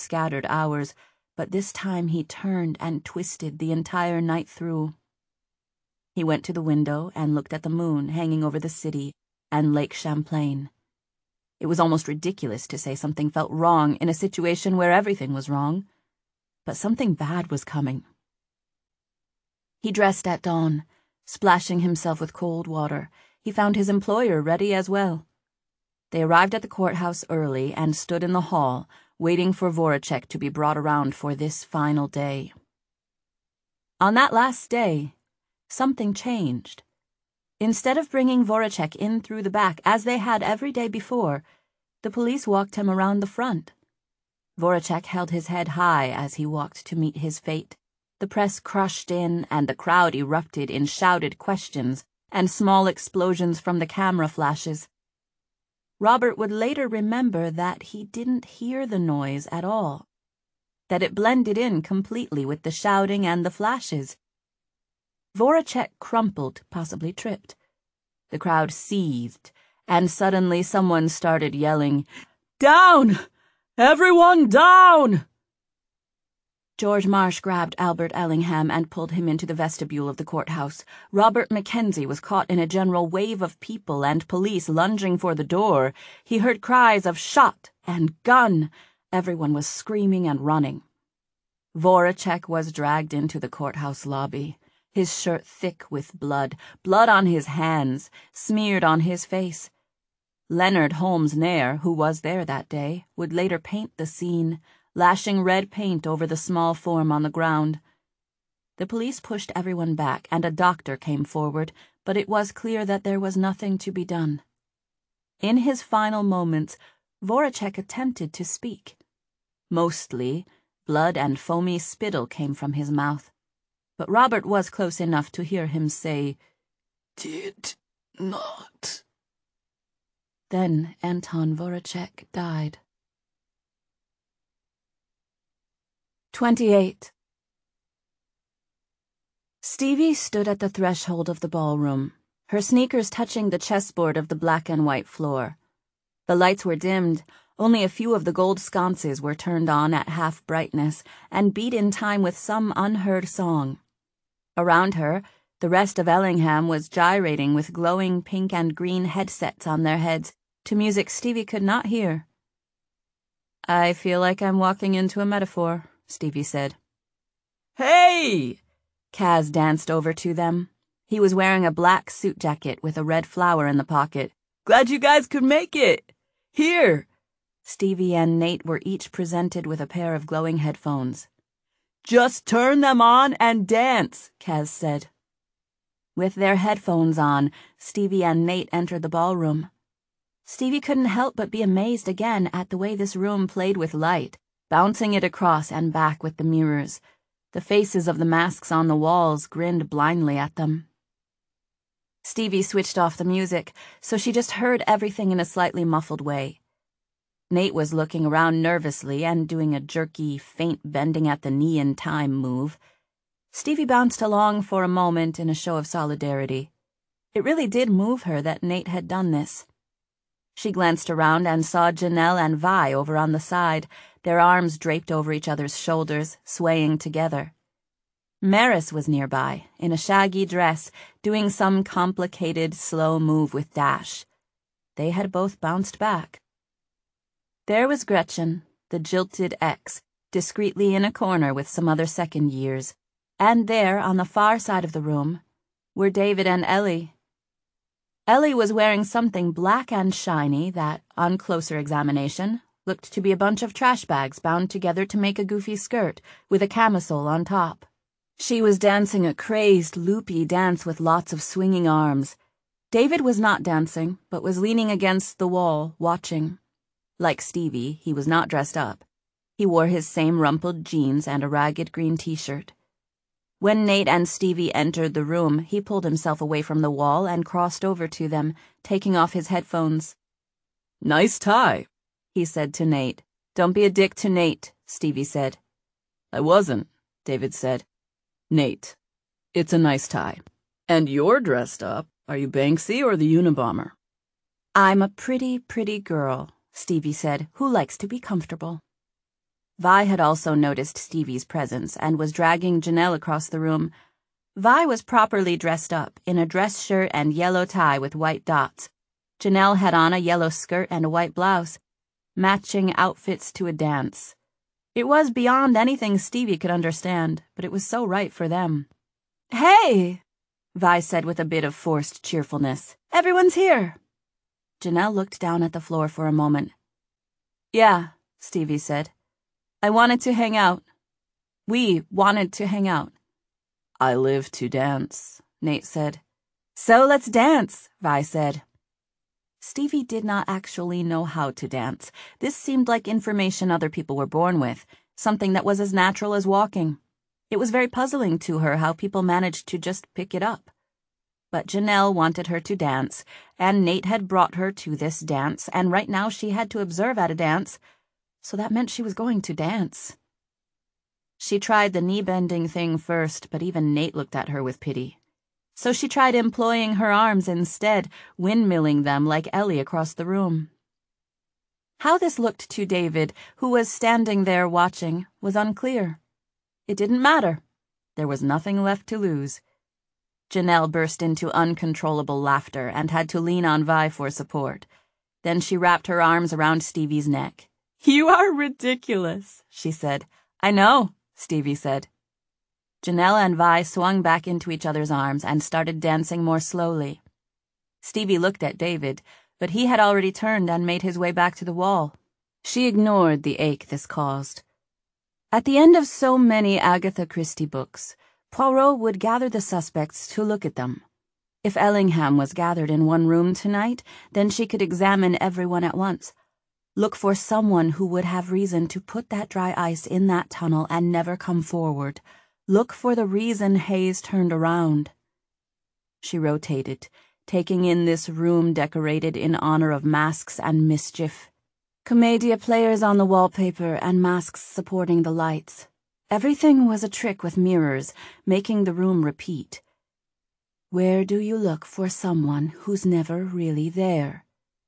scattered hours, but this time he turned and twisted the entire night through. He went to the window and looked at the moon hanging over the city and Lake Champlain. It was almost ridiculous to say something felt wrong in a situation where everything was wrong, but something bad was coming. He dressed at dawn, splashing himself with cold water. He found his employer ready as well. They arrived at the courthouse early and stood in the hall, waiting for Voracek to be brought around for this final day. On that last day, something changed. Instead of bringing Voracek in through the back, as they had every day before, the police walked him around the front. Voracek held his head high as he walked to meet his fate. The press crushed in, and the crowd erupted in shouted questions and small explosions from the camera flashes. Robert would later remember that he didn't hear the noise at all, that it blended in completely with the shouting and the flashes. Voracek crumpled, possibly tripped. The crowd seethed, and suddenly someone started yelling, "Down! Everyone down!" George Marsh grabbed Albert Ellingham and pulled him into the vestibule of the courthouse. Robert Mackenzie was caught in a general wave of people and police lunging for the door. He heard cries of "shot" and "gun." Everyone was screaming and running. Voracek was dragged into the courthouse lobby, his shirt thick with blood on his hands, smeared on his face. Leonard Holmes Nair, who was there that day, would later paint the scene, lashing red paint over the small form on the ground. The police pushed everyone back, and a doctor came forward, but it was clear that there was nothing to be done. In his final moments, Voracek attempted to speak. Mostly, blood and foamy spittle came from his mouth, but Robert was close enough to hear him say, "Did not." Then Anton Voracek died. 28. Stevie stood at the threshold of the ballroom, her sneakers touching the chessboard of the black and white floor. The lights were dimmed, only a few of the gold sconces were turned on at half brightness and beat in time with some unheard song. Around her, the rest of Ellingham was gyrating with glowing pink and green headsets on their heads to music Stevie could not hear. "I feel like I'm walking into a metaphor," Stevie said. "Hey!" Kaz danced over to them. He was wearing a black suit jacket with a red flower in the pocket. "Glad you guys could make it. Here." Stevie and Nate were each presented with a pair of glowing headphones. "Just turn them on and dance," Kaz said. With their headphones on, Stevie and Nate entered the ballroom. Stevie couldn't help but be amazed again at the way this room played with light, bouncing it across and back with the mirrors. The faces of the masks on the walls grinned blindly at them. Stevie switched off the music, so she just heard everything in a slightly muffled way. Nate was looking around nervously and doing a jerky, faint bending at the knee in time move. Stevie bounced along for a moment in a show of solidarity. It really did move her that Nate had done this. She glanced around and saw Janelle and Vi over on the side, their arms draped over each other's shoulders, swaying together. Maris was nearby, in a shaggy dress, doing some complicated, slow move with Dash. They had both bounced back. There was Gretchen, the jilted ex, discreetly in a corner with some other second years, and there, on the far side of the room, were David and Ellie. Ellie was wearing something black and shiny that, on closer examination, looked to be a bunch of trash bags bound together to make a goofy skirt, with a camisole on top. She was dancing a crazed, loopy dance with lots of swinging arms. David was not dancing, but was leaning against the wall, watching. Like Stevie, he was not dressed up. He wore his same rumpled jeans and a ragged green t-shirt. When Nate and Stevie entered the room, he pulled himself away from the wall and crossed over to them, taking off his headphones. "Nice tie," he said to Nate. "Don't be a dick to Nate," Stevie said. "I wasn't," David said. "Nate, it's a nice tie. And you're dressed up. Are you Banksy or the Unabomber?" "I'm a pretty, pretty girl," Stevie said, "who likes to be comfortable." Vi had also noticed Stevie's presence and was dragging Janelle across the room. Vi was properly dressed up, in a dress shirt and yellow tie with white dots. Janelle had on a yellow skirt and a white blouse, matching outfits to a dance. It was beyond anything Stevie could understand, but it was so right for them. "Hey!" Vi said with a bit of forced cheerfulness. "Everyone's here." Janelle looked down at the floor for a moment. "Yeah," Stevie said. "I wanted to hang out. We wanted to hang out." "I live to dance," Nate said. "So let's dance," Vi said. Stevie did not actually know how to dance. This seemed like information other people were born with, something that was as natural as walking. It was very puzzling to her how people managed to just pick it up. But Janelle wanted her to dance, and Nate had brought her to this dance, and right now she had to observe at a dance, so that meant she was going to dance. She tried the knee-bending thing first, but even Nate looked at her with pity. So she tried employing her arms instead, windmilling them like Ellie across the room. How this looked to David, who was standing there watching, was unclear. It didn't matter. There was nothing left to lose. Janelle burst into uncontrollable laughter and had to lean on Vi for support. Then she wrapped her arms around Stevie's neck. "You are ridiculous," she said. "I know," Stevie said. Janelle and Vi swung back into each other's arms and started dancing more slowly. Stevie looked at David, but he had already turned and made his way back to the wall. She ignored the ache this caused. At the end of so many Agatha Christie books, Poirot would gather the suspects to look at them. If Ellingham was gathered in one room tonight, then she could examine everyone at once. Look for someone who would have reason to put that dry ice in that tunnel and never come forward. Look for the reason Hayes turned around. She rotated, taking in this room decorated in honor of masks and mischief. Commedia players on the wallpaper and masks supporting the lights. Everything was a trick with mirrors, making the room repeat. Where do you look for someone who's never really there?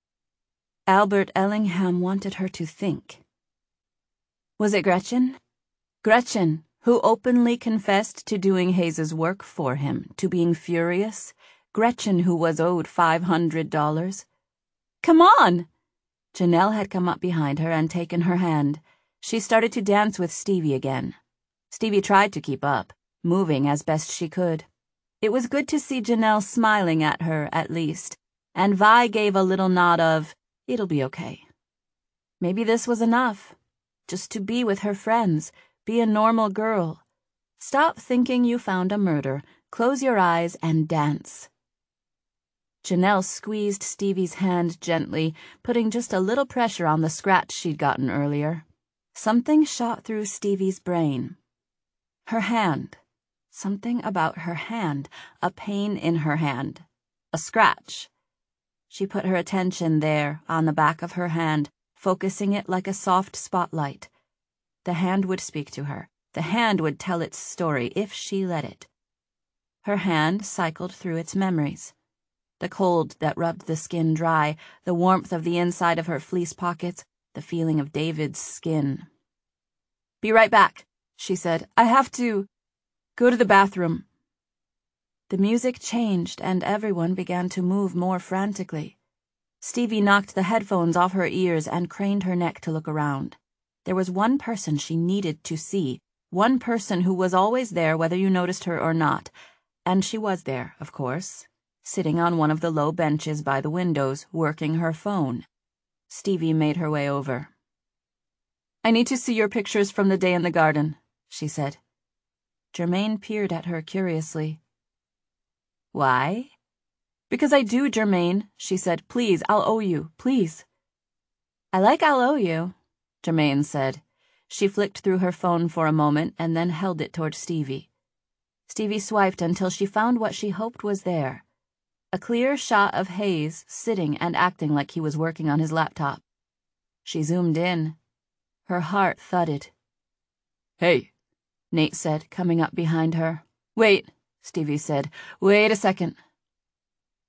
Albert Ellingham wanted her to think. Was it Gretchen? Gretchen, who openly confessed to doing Hayes's work for him, to being furious. Gretchen, who was owed $500. "Come on!" Janelle had come up behind her and taken her hand. She started to dance with Stevie again. Stevie tried to keep up, moving as best she could. It was good to see Janelle smiling at her, at least, and Vi gave a little nod of, "It'll be okay." Maybe this was enough. Just to be with her friends, be a normal girl. Stop thinking you found a murder, close your eyes, and dance. Janelle squeezed Stevie's hand gently, putting just a little pressure on the scratch she'd gotten earlier. Something shot through Stevie's brain. Her hand. Something about her hand, a pain in her hand. A scratch. She put her attention there, on the back of her hand, focusing it like a soft spotlight. The hand would speak to her. The hand would tell its story if she let it. Her hand cycled through its memories. The cold that rubbed the skin dry, the warmth of the inside of her fleece pockets, the feeling of David's skin. "Be right back," she said. "I have to go to the bathroom." The music changed and everyone began to move more frantically. Stevie knocked the headphones off her ears and craned her neck to look around. There was one person she needed to see, one person who was always there whether you noticed her or not, and she was there, of course, sitting on one of the low benches by the windows, working her phone. Stevie made her way over. "I need to see your pictures from the day in the garden," she said. Germaine peered at her curiously. "Why?" "Because I do, Germaine," she said. "Please, I'll owe you, please." "I like I'll owe you," Germaine said. She flicked through her phone for a moment and then held it toward Stevie. Stevie swiped until she found what she hoped was there. A clear shot of Hayes sitting and acting like he was working on his laptop. She zoomed in. Her heart thudded. "Hey," Nate said, coming up behind her. "Wait," Stevie said. "Wait a second."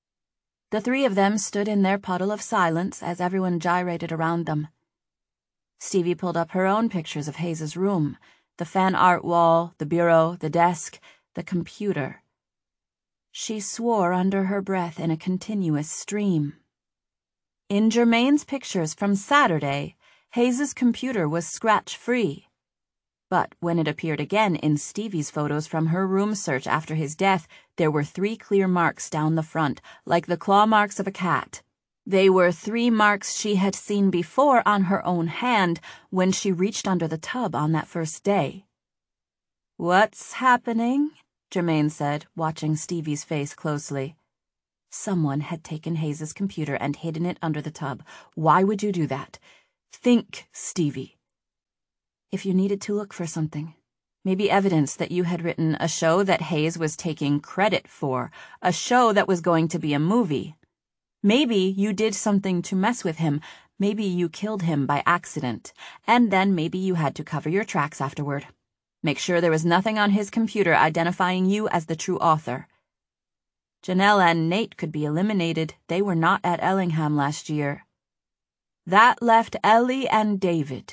The three of them stood in their puddle of silence as everyone gyrated around them. Stevie pulled up her own pictures of Hayes's room, the fan art wall, the bureau, the desk, the computer. She swore under her breath in a continuous stream. In Germain's pictures from Saturday, Hayes's computer was scratch-free. But when it appeared again in Stevie's photos from her room search after his death, there were 3 clear marks down the front, like the claw marks of a cat. They were 3 marks she had seen before on her own hand when she reached under the tub on that first day. "What's happening?" Germain said, watching Stevie's face closely. Someone had taken Hayes's computer and hidden it under the tub. Why would you do that? Think, Stevie. If you needed to look for something, maybe evidence that you had written a show that Hayes was taking credit for, a show that was going to be a movie. Maybe you did something to mess with him, maybe you killed him by accident, and then maybe you had to cover your tracks afterward. Make sure there was nothing on his computer identifying you as the true author. Janelle and Nate could be eliminated. They were not at Ellingham last year. That left Ellie and David.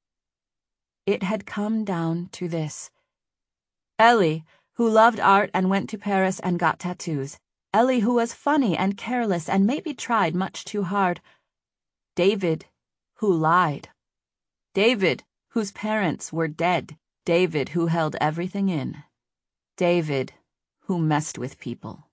It had come down to this. Ellie, who loved art and went to Paris and got tattoos. Ellie, who was funny and careless and maybe tried much too hard. David, who lied. David, whose parents were dead. David, who held everything in. David, who messed with people.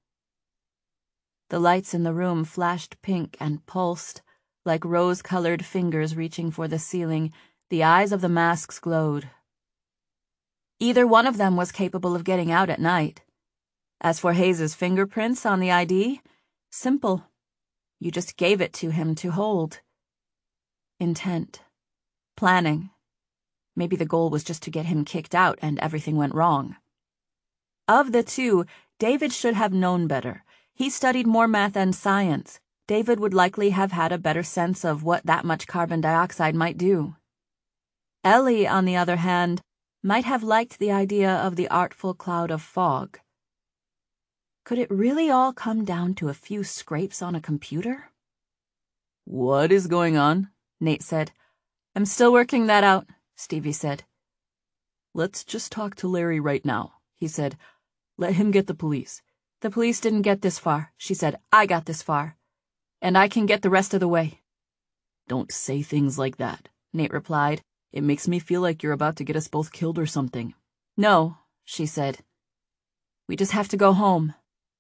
The lights in the room flashed pink and pulsed, like rose-colored fingers reaching for the ceiling. The eyes of the masks glowed. Either one of them was capable of getting out at night. As for Hayes's fingerprints on the ID, simple. You just gave it to him to hold. Intent. Planning. Maybe the goal was just to get him kicked out and everything went wrong. Of the two, David should have known better. He studied more math and science. David would likely have had a better sense of what that much carbon dioxide might do. Ellie, on the other hand, might have liked the idea of the artful cloud of fog. Could it really all come down to a few scrapes on a computer? "What is going on?" Nate said. "I'm still working that out," Stevie said. "Let's just talk to Larry right now," he said. "Let him get the police." "The police didn't get this far," she said. "I got this far. And I can get the rest of the way." "Don't say things like that," Nate replied. "It makes me feel like you're about to get us both killed or something." "No," she said. "We just have to go home."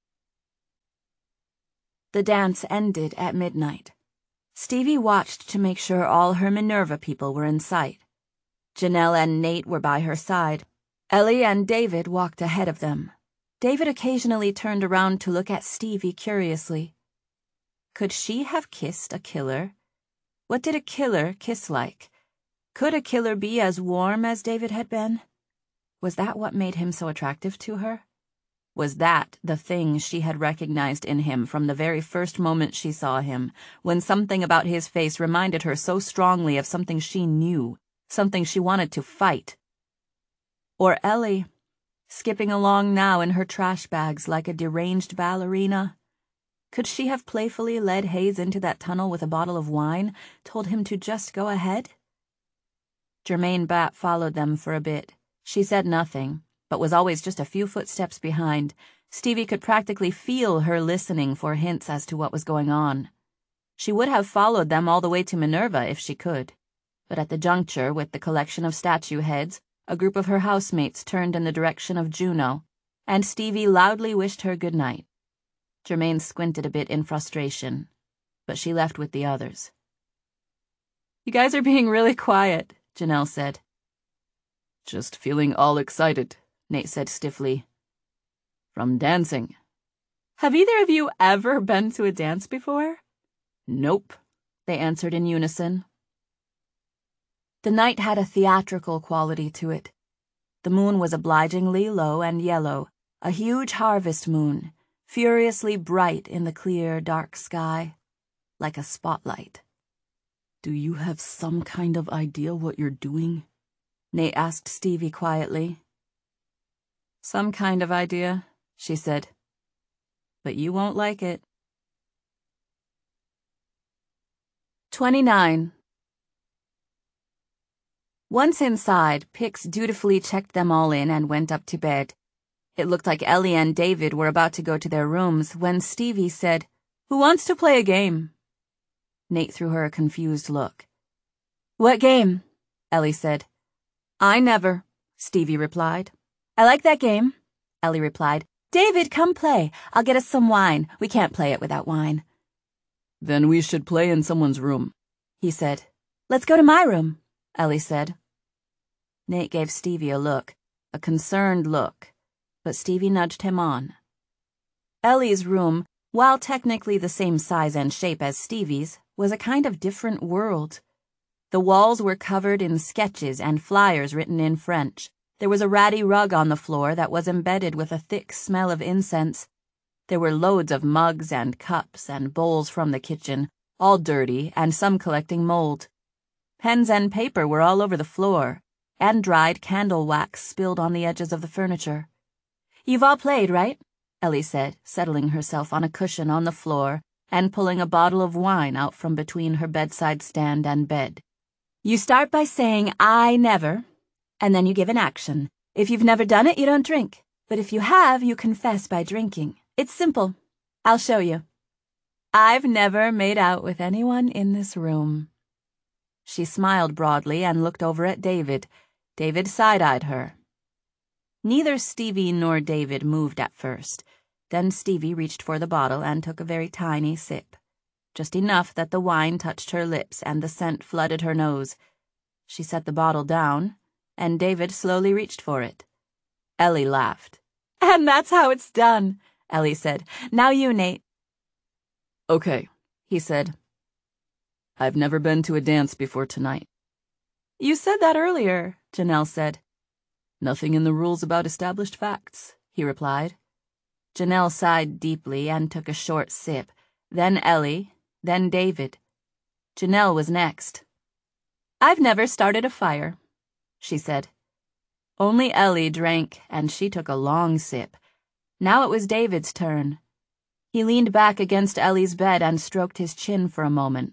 The dance ended at midnight. Stevie watched to make sure all her Minerva people were in sight. Janelle and Nate were by her side. Ellie and David walked ahead of them. David occasionally turned around to look at Stevie curiously. Could she have kissed a killer? What did a killer kiss like? Could a killer be as warm as David had been? Was that what made him so attractive to her? Was that the thing she had recognized in him from the very first moment she saw him, when something about his face reminded her so strongly of something she knew, something she wanted to fight? Or Ellie, skipping along now in her trash bags like a deranged ballerina? Could she have playfully led Hayes into that tunnel with a bottle of wine, told him to just go ahead? Germaine Batt followed them for a bit. She said nothing, but was always just a few footsteps behind. Stevie could practically feel her listening for hints as to what was going on. She would have followed them all the way to Minerva if she could. But at the juncture with the collection of statue heads, a group of her housemates turned in the direction of Juno, and Stevie loudly wished her good night. Germaine squinted a bit in frustration, but she left with the others. "You guys are being really quiet," Janelle said. "Just feeling all excited," Nate said stiffly. "From dancing." "Have either of you ever been to a dance before?" "Nope," they answered in unison. The night had a theatrical quality to it. The moon was obligingly low and yellow, a huge harvest moon, furiously bright in the clear, dark sky, like a spotlight. "Do you have some kind of idea what you're doing?" Nate asked Stevie quietly. "Some kind of idea," she said. "But you won't like it." 29. Once inside, Pix dutifully checked them all in and went up to bed. It looked like Ellie and David were about to go to their rooms when Stevie said, "Who wants to play a game?" Nate threw her a confused look. "What game?" Ellie said. "I never," Stevie replied. "I like that game," Ellie replied. "David, come play. I'll get us some wine. We can't play it without wine." "Then we should play in someone's room," he said. "Let's go to my room," Ellie said. Nate gave Stevie a look, a concerned look, but Stevie nudged him on. Ellie's room, while technically the same size and shape as Stevie's, was a kind of different world. The walls were covered in sketches and flyers written in French. There was a ratty rug on the floor that was embedded with a thick smell of incense. There were loads of mugs and cups and bowls from the kitchen, all dirty and some collecting mold. Pens and paper were all over the floor, and dried candle wax spilled on the edges of the furniture. "You've all played, right?" Ellie said, settling herself on a cushion on the floor and pulling a bottle of wine out from between her bedside stand and bed. "You start by saying, 'I never,' and then you give an action. If you've never done it, you don't drink. But if you have, you confess by drinking. It's simple. I'll show you. I've never made out with anyone in this room." She smiled broadly and looked over at David. David side-eyed her. Neither Stevie nor David moved at first. Then Stevie reached for the bottle and took a very tiny sip. Just enough that the wine touched her lips and the scent flooded her nose. She set the bottle down, and David slowly reached for it. Ellie laughed. "And that's how it's done," Ellie said. "Now you, Nate." "Okay," he said. "I've never been to a dance before tonight." "You said that earlier," Janelle said. "Nothing in the rules about established facts," he replied. Janelle sighed deeply and took a short sip, then Ellie, then David. Janelle was next. "I've never started a fire," she said. Only Ellie drank, and she took a long sip. Now it was David's turn. He leaned back against Ellie's bed and stroked his chin for a moment.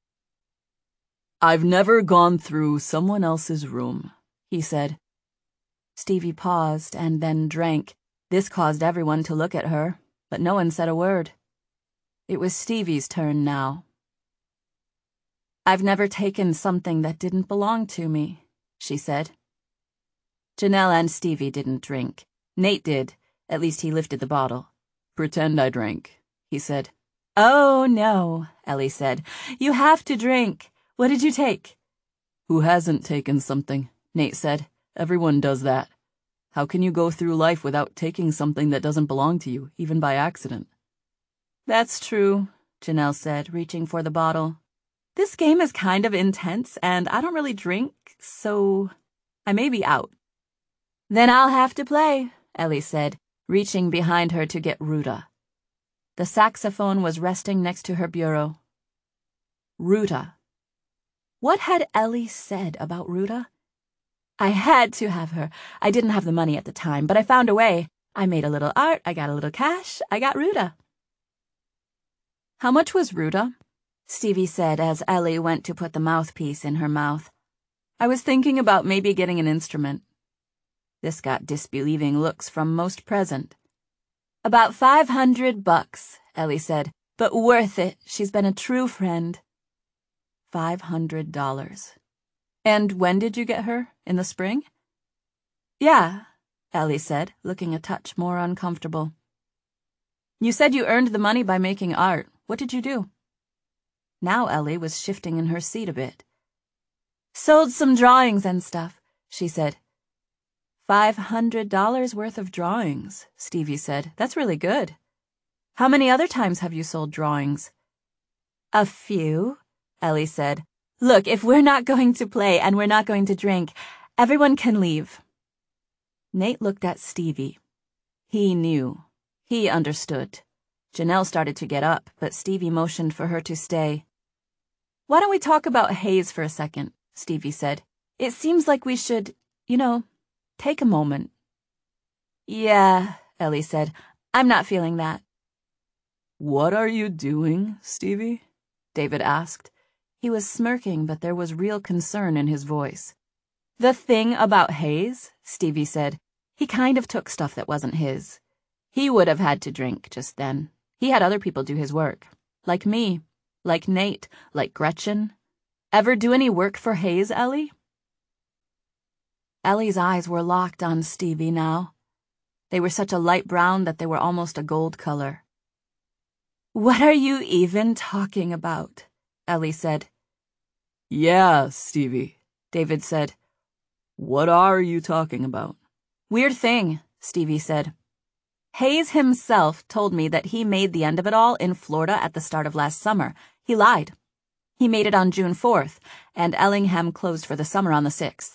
"I've never gone through someone else's room," he said. Stevie paused and then drank. This caused everyone to look at her, but no one said a word. It was Stevie's turn now. "I've never taken something that didn't belong to me," she said. Janelle and Stevie didn't drink. Nate did. At least he lifted the bottle. "Pretend I drank," he said. "Oh, no," Ellie said. "You have to drink. What did you take?" "Who hasn't taken something?" Nate said. "Everyone does that. How can you go through life without taking something that doesn't belong to you, even by accident?" "That's true," Janelle said, reaching for the bottle. "This game is kind of intense, and I don't really drink, so I may be out." "Then I'll have to play," Ellie said, reaching behind her to get Ruta. The saxophone was resting next to her bureau. Ruta. What had Ellie said about Ruta? "I had to have her. I didn't have the money at the time, but I found a way. I made a little art, I got a little cash, I got Ruta." "How much was Ruta?" Stevie said as Ellie went to put the mouthpiece in her mouth. "I was thinking about maybe getting an instrument." This got disbelieving looks from most present. "About $500, Ellie said, "but worth it. She's been a true friend." $500. "And when did you get her? In the spring?" "Yeah," Ellie said, looking a touch more uncomfortable. "You said you earned the money by making art. What did you do?" Now Ellie was shifting in her seat a bit. "Sold some drawings and stuff," she said. $500 worth of drawings, Stevie said. "That's really good. How many other times have you sold drawings?" "A few," Ellie said. "Look, if we're not going to play and we're not going to drink, everyone can leave." Nate looked at Stevie. He knew. He understood. Janelle started to get up, but Stevie motioned for her to stay. "Why don't we talk about Hayes for a second?" Stevie said. "It seems like we should, take a moment." "Yeah," Ellie said. "I'm not feeling that." "What are you doing, Stevie?" David asked. He was smirking, but there was real concern in his voice. The thing about Hayes, Stevie said, he kind of took stuff that wasn't his. He would have had to drink just then. He had other people do his work. Like me, like Nate, like Gretchen. Ever do any work for Hayes, Ellie? Ellie's eyes were locked on Stevie now. They were such a light brown that they were almost a gold color. What are you even talking about? Ellie said. Yeah, Stevie, David said. What are you talking about? Weird thing, Stevie said. Hayes himself told me that he made the end of it all in Florida at the start of last summer. He lied. He made it on June 4th, and Ellingham closed for the summer on the 6th.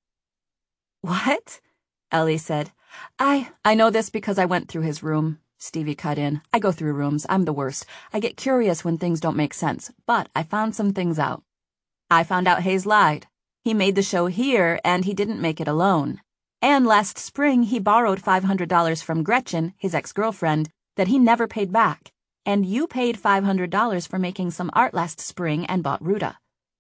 What? Ellie said. I know this because I went through his room. Stevie cut in. I go through rooms. I'm the worst. I get curious when things don't make sense, but I found some things out. I found out Hayes lied. He made the show here, and he didn't make it alone. And last spring, he borrowed $500 from Gretchen, his ex-girlfriend, that he never paid back. And you paid $500 for making some art last spring and bought Ruta.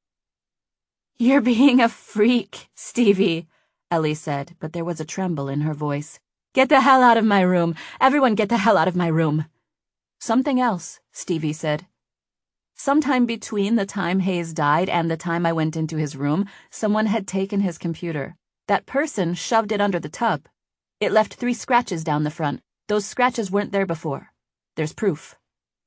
You're being a freak, Stevie, Ellie said, but there was a tremble in her voice. Get the hell out of my room. Everyone get the hell out of my room. Something else, Stevie said. Sometime between the time Hayes died and the time I went into his room, someone had taken his computer. That person shoved it under the tub. It left 3 scratches down the front. Those scratches weren't there before. There's proof.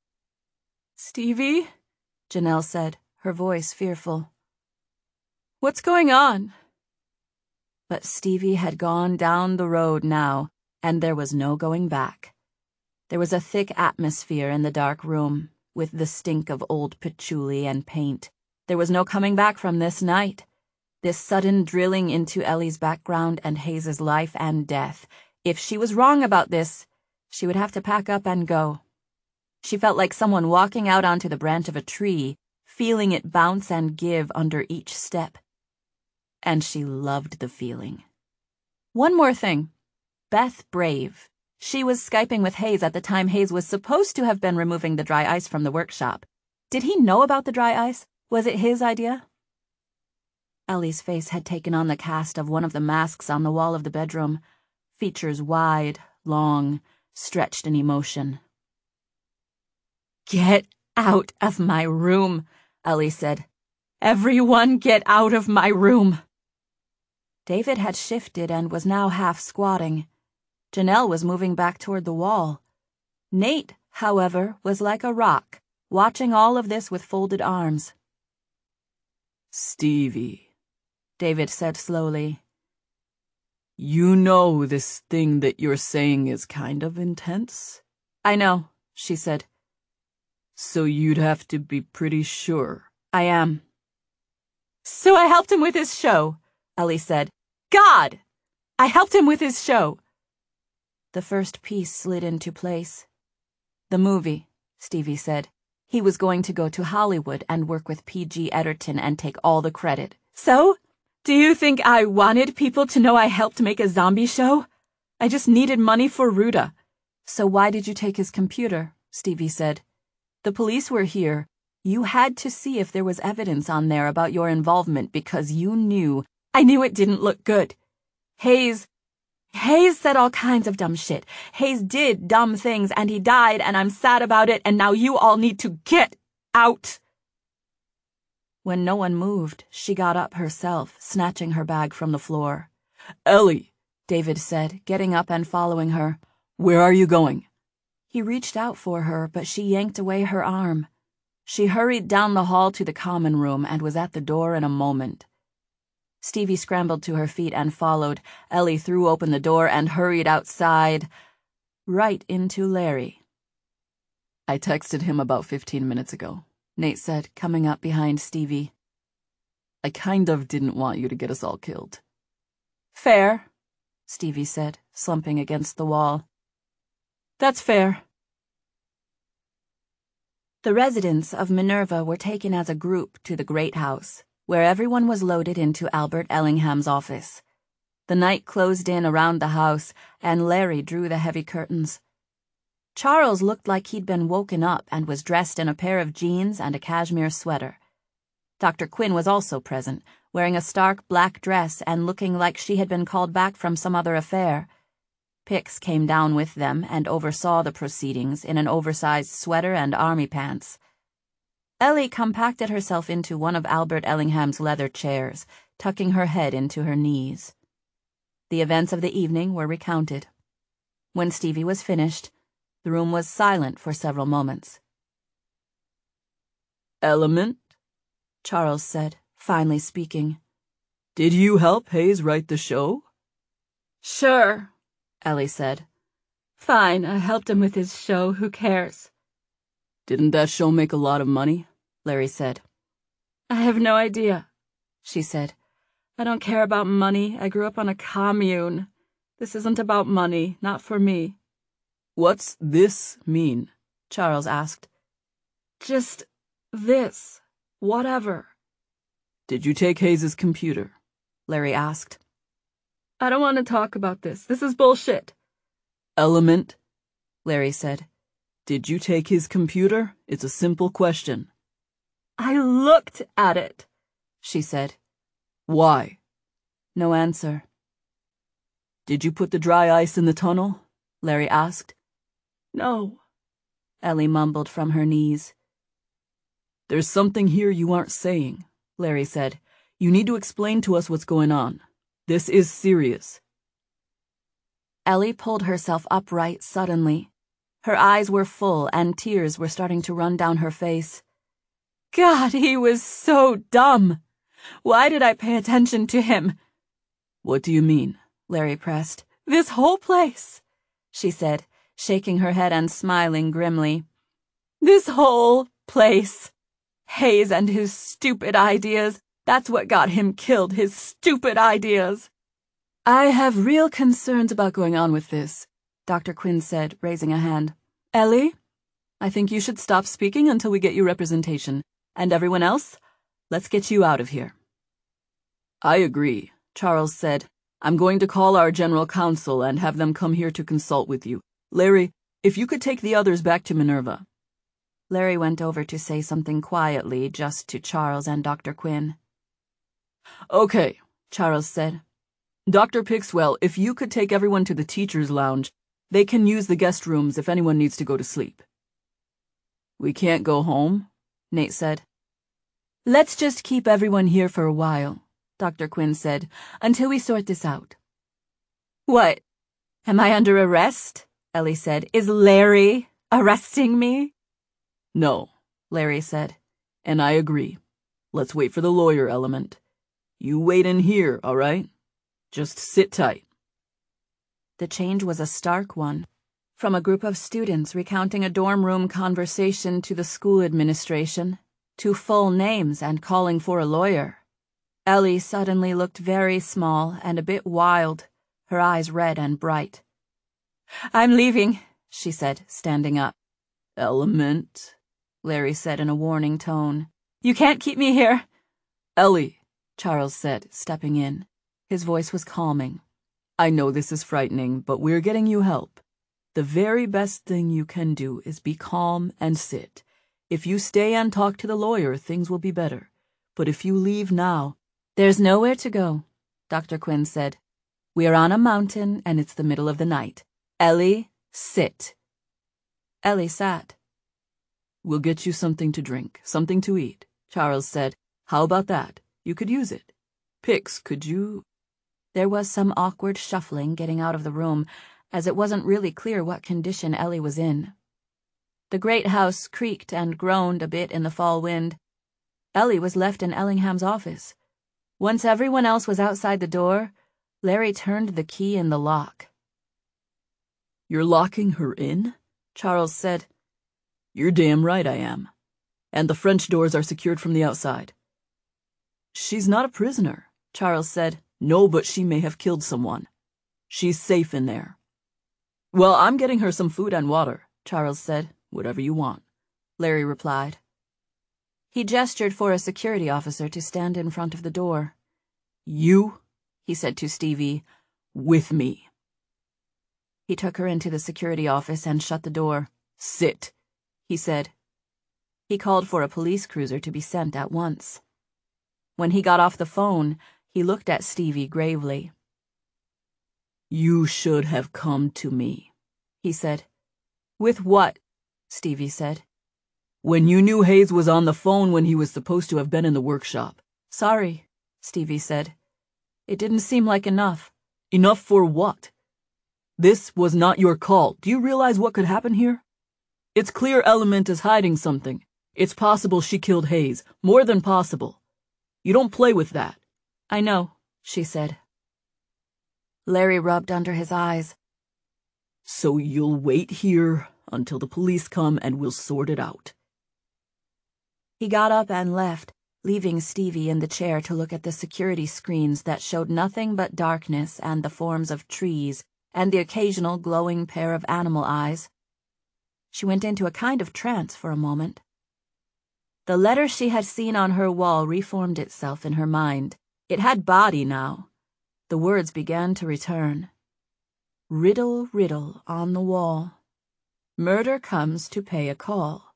Stevie? Janelle said, her voice fearful. What's going on? But Stevie had gone down the road now, and there was no going back. There was a thick atmosphere in the dark room, with the stink of old patchouli and paint. There was no coming back from this night. This sudden drilling into Ellie's background and Hayes's life and death. If she was wrong about this, she would have to pack up and go. She felt like someone walking out onto the branch of a tree, feeling it bounce and give under each step. And she loved the feeling. One more thing. Beth Brave. She was Skyping with Hayes at the time Hayes was supposed to have been removing the dry ice from the workshop. Did he know about the dry ice? Was it his idea? Ellie's face had taken on the cast of one of the masks on the wall of the bedroom, features wide, long, stretched in emotion. Get out of my room, Ellie said. Everyone get out of my room. David had shifted and was now half squatting. Janelle was moving back toward the wall. Nate, however, was like a rock, watching all of this with folded arms. Stevie, David said slowly. You know this thing that you're saying is kind of intense? I know, she said. So you'd have to be pretty sure. I am. So I helped him with his show, Ellie said. God! I helped him with his show. The first piece slid into place. The movie, Stevie said. He was going to go to Hollywood and work with P.G. Edgerton and take all the credit. So? Do you think I wanted people to know I helped make a zombie show? I just needed money for Ruta. So why did you take his computer? Stevie said. The police were here. You had to see if there was evidence on there about your involvement because you knew. I knew it didn't look good. Hayes said all kinds of dumb shit. Hayes did dumb things and he died and I'm sad about it and now you all need to get out. When no one moved, she got up herself, snatching her bag from the floor. Ellie, David said, getting up and following her. Where are you going? He reached out for her, but she yanked away her arm. She hurried down the hall to the common room and was at the door in a moment. Stevie scrambled to her feet and followed. Ellie threw open the door and hurried outside, right into Larry. I texted him about 15 minutes ago, Nate said, coming up behind Stevie. I kind of didn't want you to get us all killed. Fair, Stevie said, slumping against the wall. That's fair. The residents of Minerva were taken as a group to the Great House, where everyone was loaded into Albert Ellingham's office. The night closed in around the house, and Larry drew the heavy curtains. Charles looked like he'd been woken up and was dressed in a pair of jeans and a cashmere sweater. Dr. Quinn was also present, wearing a stark black dress and looking like she had been called back from some other affair. Pix came down with them and oversaw the proceedings in an oversized sweater and army pants. Ellie compacted herself into one of Albert Ellingham's leather chairs, tucking her head into her knees. The events of the evening were recounted. When Stevie was finished, the room was silent for several moments. "Element," Charles said, finally speaking. "Did you help Hayes write the show?" "Sure," Ellie said. "Fine, I helped him with his show, who cares?" "Didn't that show make a lot of money?" Larry said. "I have no idea," she said. "I don't care about money. I grew up on a commune. This isn't about money, not for me." "What's this mean?" Charles asked. "Just this. Whatever." "Did you take Hayes's computer?" Larry asked. "I don't want to talk about this. This is bullshit." "Element," Larry said. "Did you take his computer? It's a simple question." "I looked at it," she said. "Why?" No answer. "Did you put the dry ice in the tunnel?" Larry asked. "No," Ellie mumbled from her knees. "There's something here you aren't saying," Larry said. "You need to explain to us what's going on. This is serious." Ellie pulled herself upright suddenly. Her eyes were full and tears were starting to run down her face. God, he was so dumb. Why did I pay attention to him? "What do you mean?" Larry pressed. "This whole place," she said, shaking her head and smiling grimly. "This whole place. Hayes and his stupid ideas. That's what got him killed, his stupid ideas." "I have real concerns about going on with this," Dr. Quinn said, raising a hand. "Ellie, I think you should stop speaking until we get you representation. And everyone else, let's get you out of here." "I agree," Charles said. "I'm going to call our general counsel and have them come here to consult with you. Larry, if you could take the others back to Minerva." Larry went over to say something quietly just to Charles and Dr. Quinn. "Okay," Charles said. "Dr. Pixwell, if you could take everyone to the teacher's lounge, they can use the guest rooms if anyone needs to go to sleep." "We can't go home?" Nate said. "Let's just keep everyone here for a while," Dr. Quinn said, "until we sort this out." "What? Am I under arrest?" Ellie said. "Is Larry arresting me?" "No," Larry said. "And I agree. Let's wait for the lawyer, Element. You wait in here, all right? Just sit tight." The change was a stark one. From a group of students recounting a dorm room conversation to the school administration, to full names and calling for a lawyer. Ellie suddenly looked very small and a bit wild, her eyes red and bright. "I'm leaving," she said, standing up. "Element," Larry said in a warning tone. "You can't keep me here." "Ellie," Charles said, stepping in. His voice was calming. "I know this is frightening, but we're getting you help. The very best thing you can do is be calm and sit. If you stay and talk to the lawyer, things will be better. But if you leave now—" "There's nowhere to go," Dr. Quinn said. "We are on a mountain and it's the middle of the night. Ellie, sit." Ellie sat. "We'll get you something to drink, something to eat," Charles said. "How about that? You could use it. Pix, could you—" There was some awkward shuffling getting out of the room, as it wasn't really clear what condition Ellie was in. The great house creaked and groaned a bit in the fall wind. Ellie was left in Ellingham's office. Once everyone else was outside the door, Larry turned the key in the lock. "You're locking her in?" Charles said. "You're damn right I am. And the French doors are secured from the outside." "She's not a prisoner," Charles said. "No, but she may have killed someone. She's safe in there." "Well, I'm getting her some food and water," Charles said. "Whatever you want," Larry replied. He gestured for a security officer to stand in front of the door. "You," he said to Stevie, "with me." He took her into the security office and shut the door. "Sit," he said. He called for a police cruiser to be sent at once. When he got off the phone, he looked at Stevie gravely. "You should have come to me," he said. "With what?" Stevie said. "When you knew Hayes was on the phone when he was supposed to have been in the workshop." "Sorry," Stevie said. "It didn't seem like enough." Enough for what? This was not your call. Do you realize what could happen here? It's clear Element is hiding something. It's possible she killed Hayes. More than possible. You don't play with that." "I know," she said. Larry rubbed under his eyes. "So you'll wait here until the police come and we'll sort it out." He got up and left, leaving Stevie in the chair to look at the security screens that showed nothing but darkness and the forms of trees and the occasional glowing pair of animal eyes. She went into a kind of trance for a moment. The letter she had seen on her wall reformed itself in her mind. It had body now. The words began to return. Riddle, riddle on the wall. Murder comes to pay a call.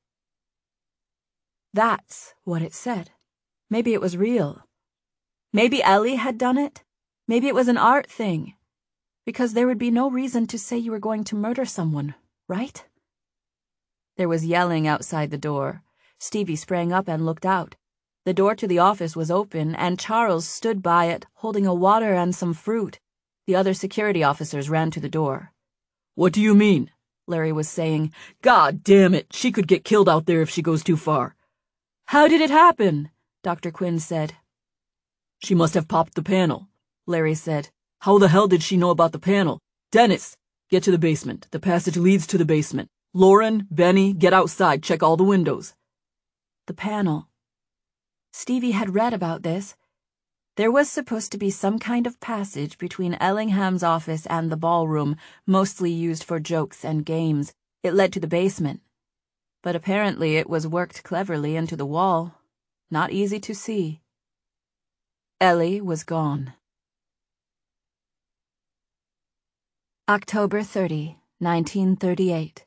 That's what it said. Maybe it was real. Maybe Ellie had done it. Maybe it was an art thing. Because there would be no reason to say you were going to murder someone, right? There was yelling outside the door. Stevie sprang up and looked out. The door to the office was open, and Charles stood by it, holding a water and some fruit. The other security officers ran to the door. "What do you mean?" Larry was saying. "God damn it, she could get killed out there if she goes too far." "How did it happen?" Dr. Quinn said. "She must have popped the panel," Larry said. "How the hell did she know about the panel? Dennis, get to the basement. The passage leads to the basement. Lauren, Benny, get outside. Check all the windows." The panel. Stevie had read about this. There was supposed to be some kind of passage between Ellingham's office and the ballroom, mostly used for jokes and games. It led to the basement. But apparently it was worked cleverly into the wall. Not easy to see. Ellie was gone. October 30, 1938.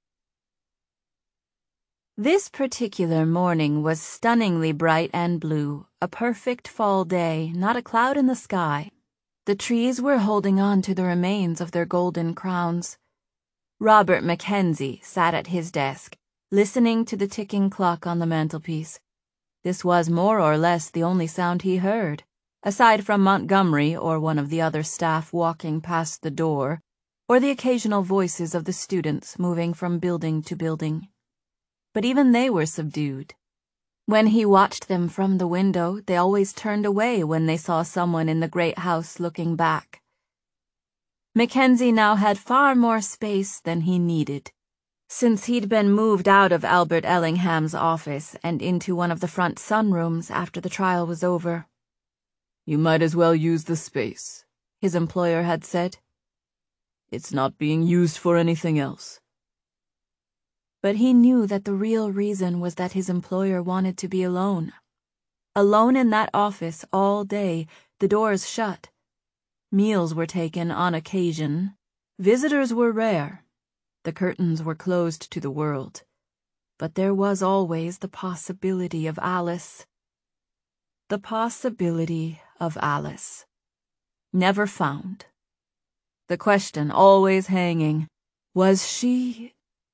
This particular morning was stunningly bright and blue, a perfect fall day, not a cloud in the sky. The trees were holding on to the remains of their golden crowns. Robert Mackenzie sat at his desk, listening to the ticking clock on the mantelpiece. This was more or less the only sound he heard, aside from Montgomery or one of the other staff walking past the door, or the occasional voices of the students moving from building to building. But even they were subdued. When he watched them from the window, they always turned away when they saw someone in the great house looking back. Mackenzie now had far more space than he needed, since he'd been moved out of Albert Ellingham's office and into one of the front sunrooms after the trial was over. "You might as well use the space," his employer had said. "It's not being used for anything else." But he knew that the real reason was that his employer wanted to be alone. Alone in that office all day, the doors shut. Meals were taken on occasion. Visitors were rare. The curtains were closed to the world. But there was always the possibility of Alice. The possibility of Alice. Never found. The question always hanging, was she...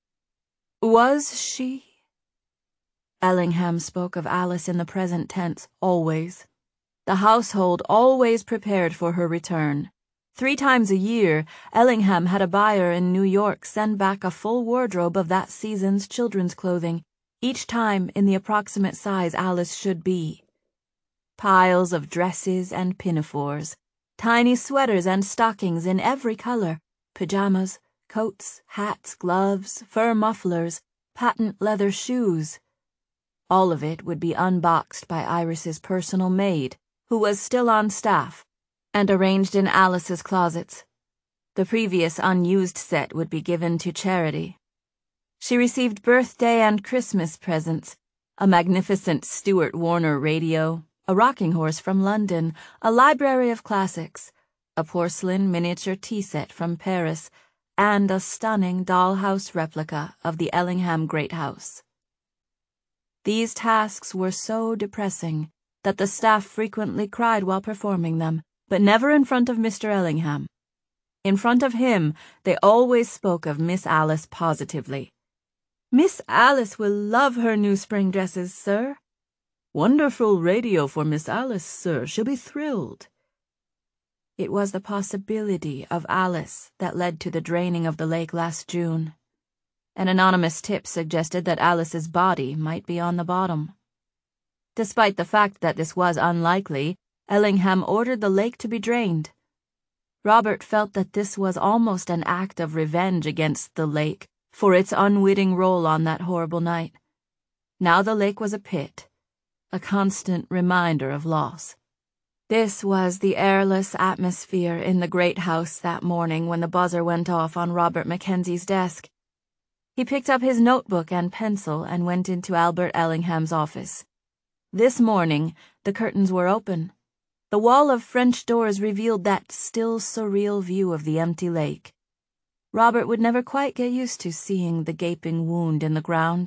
Ellingham spoke of Alice in the present tense, always. The household always prepared for her return. 3 times a year, Ellingham had a buyer in New York send back a full wardrobe of that season's children's clothing, each time in the approximate size Alice should be. Piles of dresses and pinafores, tiny sweaters and stockings in every color, pajamas, coats, hats, gloves, fur mufflers, patent leather shoes. All of it would be unboxed by Iris's personal maid, who was still on staff, and arranged in Alice's closets. The previous unused set would be given to charity. She received birthday and Christmas presents, a magnificent Stuart Warner radio, a rocking horse from London, a library of classics, a porcelain miniature tea set from Paris, and a stunning dollhouse replica of the Ellingham Great House. These tasks were so depressing that the staff frequently cried while performing them, but never in front of Mr. Ellingham. In front of him, they always spoke of Miss Alice positively. "Miss Alice will love her new spring dresses, sir." "Wonderful radio for Miss Alice, sir. She'll be thrilled." It was the possibility of Alice that led to the draining of the lake last June. An anonymous tip suggested that Alice's body might be on the bottom. Despite the fact that this was unlikely, Ellingham ordered the lake to be drained. Robert felt that this was almost an act of revenge against the lake for its unwitting role on that horrible night. Now the lake was a pit, a constant reminder of loss. This was the airless atmosphere in the great house that morning when the buzzer went off on Robert Mackenzie's desk. He picked up his notebook and pencil and went into Albert Ellingham's office. This morning, the curtains were open. The wall of French doors revealed that still surreal view of the empty lake. Robert would never quite get used to seeing the gaping wound in the ground.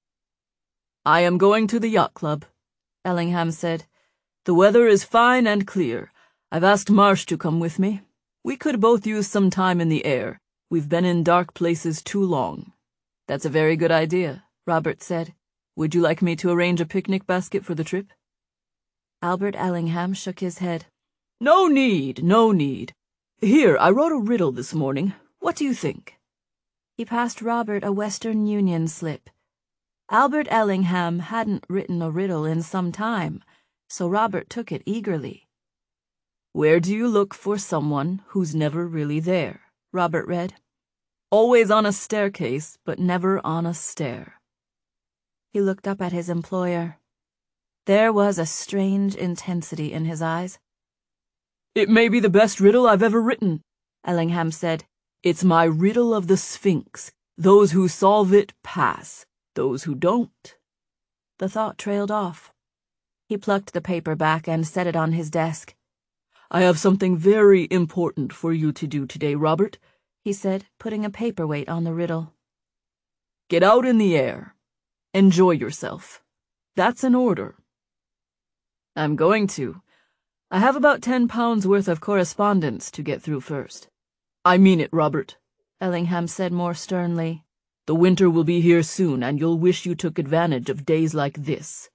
"I am going to the yacht club," Ellingham said. "The weather is fine and clear. I've asked Marsh to come with me. We could both use some time in the air. We've been in dark places too long." "That's a very good idea," Robert said. "Would you like me to arrange a picnic basket for the trip?" Albert Ellingham shook his head. No need. Here, I wrote a riddle this morning. What do you think?" He passed Robert a Western Union slip. Albert Ellingham hadn't written a riddle in some time, so Robert took it eagerly. "Where do you look for someone who's never really there?" Robert read. "Always on a staircase, but never on a stair." He looked up at his employer. There was a strange intensity in his eyes. "It may be the best riddle I've ever written," Ellingham said. "It's my riddle of the Sphinx. Those who solve it pass. Those who don't." The thought trailed off. He plucked the paper back and set it on his desk. "I have something very important for you to do today, Robert," he said, putting a paperweight on the riddle. "Get out in the air. Enjoy yourself. That's an order." "I'm going to. I have about £10 worth of correspondence to get through first." "I mean it, Robert," Ellingham said more sternly. "The winter will be here soon, and you'll wish you took advantage of days like this."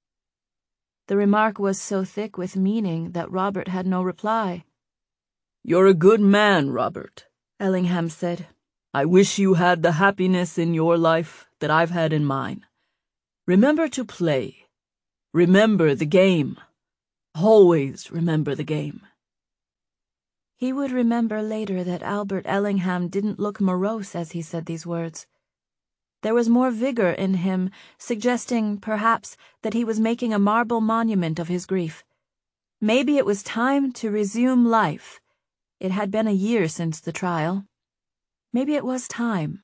The remark was so thick with meaning that Robert had no reply. "You're a good man, Robert," Ellingham said. "I wish you had the happiness in your life that I've had in mine. Remember to play. Remember the game. Always remember the game." He would remember later that Albert Ellingham didn't look morose as he said these words. There was more vigor in him, suggesting, perhaps, that he was making a marble monument of his grief. Maybe it was time to resume life. It had been a year since the trial. Maybe it was time.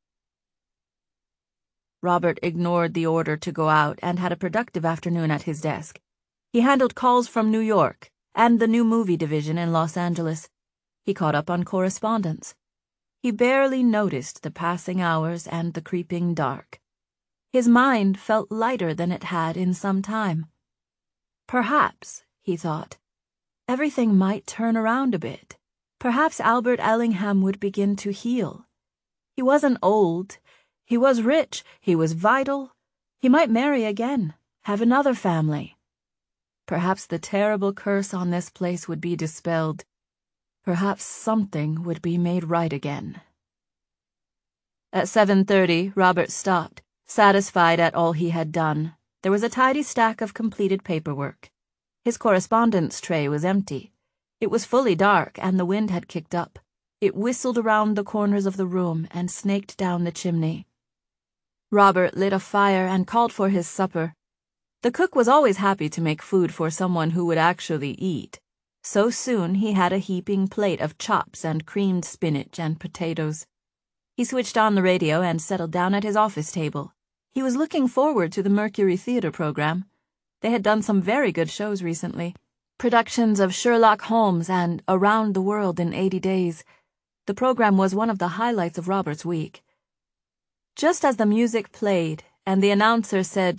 Robert ignored the order to go out and had a productive afternoon at his desk. He handled calls from New York and the new movie division in Los Angeles. He caught up on correspondence. He barely noticed the passing hours and the creeping dark. His mind felt lighter than it had in some time. Perhaps, he thought, everything might turn around a bit. Perhaps Albert Ellingham would begin to heal. He wasn't old. He was rich. He was vital. He might marry again, have another family. Perhaps the terrible curse on this place would be dispelled. Perhaps something would be made right again. At 7:30, Robert stopped, satisfied at all he had done. There was a tidy stack of completed paperwork. His correspondence tray was empty. It was fully dark, and the wind had kicked up. It whistled around the corners of the room and snaked down the chimney. Robert lit a fire and called for his supper. The cook was always happy to make food for someone who would actually eat. So soon he had a heaping plate of chops and creamed spinach and potatoes. He switched on the radio and settled down at his office table. He was looking forward to the Mercury Theater program. They had done some very good shows recently. Productions of Sherlock Holmes and Around the World in 80 Days. The program was one of the highlights of Robert's week. Just as the music played and the announcer said,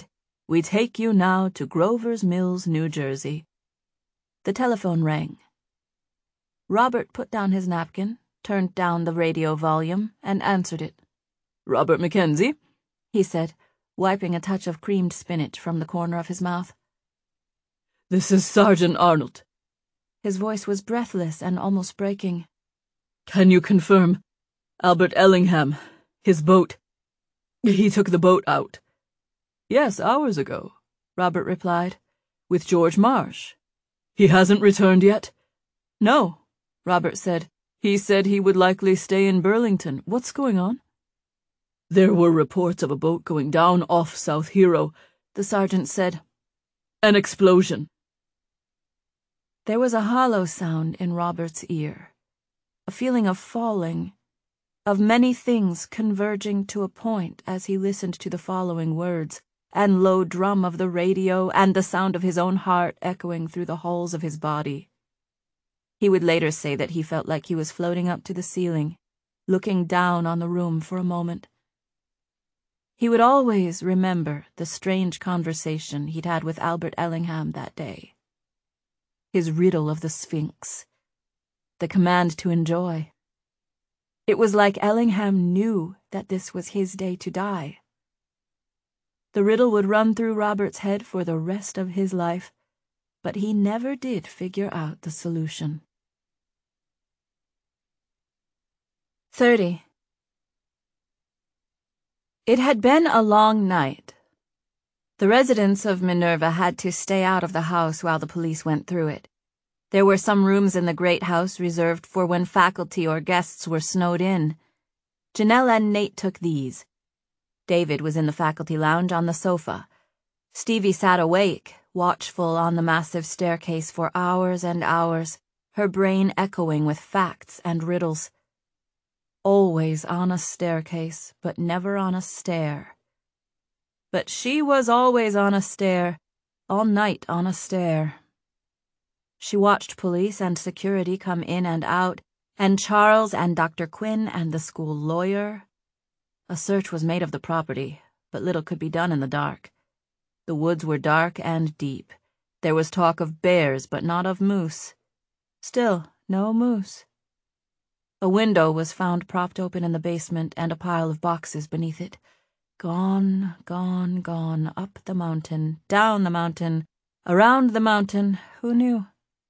We take you now to Grover's Mills, New Jersey." The telephone rang. Robert put down his napkin, turned down the radio volume, and answered it. "Robert Mackenzie," he said, wiping a touch of creamed spinach from the corner of his mouth. "This is Sergeant Arnold." His voice was breathless and almost breaking. "Can you confirm Albert Ellingham, his boat? He took the boat out." "Yes, hours ago," Robert replied, "with George Marsh." "He hasn't returned yet?" "No," Robert said. "He said he would likely stay in Burlington. What's going on?" "There were reports of a boat going down off South Hero," the sergeant said. "An explosion." There was a hollow sound in Robert's ear, a feeling of falling, of many things converging to a point as he listened to the following words, and low drum of the radio, and the sound of his own heart echoing through the halls of his body. He would later say that he felt like he was floating up to the ceiling, looking down on the room for a moment. He would always remember the strange conversation he'd had with Albert Ellingham that day. His riddle of the Sphinx, the command to enjoy. It was like Ellingham knew that this was his day to die. The riddle would run through Robert's head for the rest of his life, but he never did figure out the solution. 30. It had been a long night. The residents of Minerva had to stay out of the house while the police went through it. There were some rooms in the great house reserved for when faculty or guests were snowed in. Janelle and Nate took these. David was in the faculty lounge on the sofa. Stevie sat awake, watchful on the massive staircase for hours and hours, her brain echoing with facts and riddles. Always on a staircase, but never on a stair. But she was always on a stair, all night on a stair. She watched police and security come in and out, and Charles and Dr. Quinn and the school lawyer. A search was made of the property, but little could be done in the dark. The woods were dark and deep. There was talk of bears, but not of moose. Still, no moose. A window was found propped open in the basement, and a pile of boxes beneath it. Gone, gone, gone, up the mountain, down the mountain, around the mountain, who knew?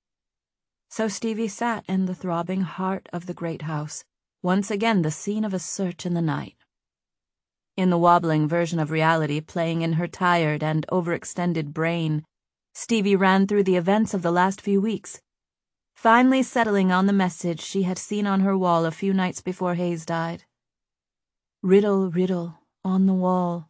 So Stevie sat in the throbbing heart of the great house, once again the scene of a search in the night. In the wobbling version of reality playing in her tired and overextended brain, Stevie ran through the events of the last few weeks, finally settling on the message she had seen on her wall a few nights before Hayes died. Riddle, riddle, on the wall.